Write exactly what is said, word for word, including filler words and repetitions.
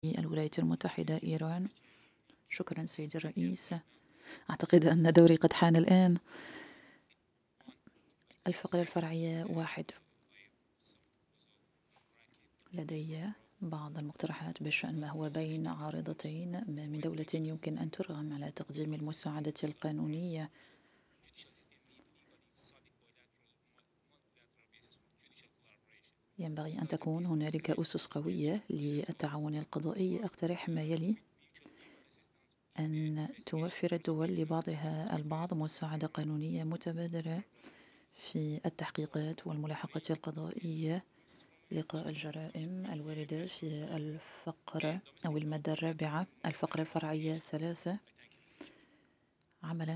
الولايات المتحدة إيران. شكرا سيدي الرئيس. أعتقد أن دوري قد حان الآن. الفقرة الفرعية واحد، لدي بعض المقترحات بشأن ما هو بين عارضتين. ما من دولة يمكن أن ترغم على تقديم المساعدة القانونية ينبغي أن تكون هنالك أسس قوية للتعاون القضائي. أقترح ما يلي: أن توفر الدول لبعضها البعض مساعدة قانونية متبادلة في التحقيقات والملاحقات القضائية لقاء الجرائم الواردة في الفقرة أو المادة الرابعة. الفقرة الفرعية ثلاثة، عملا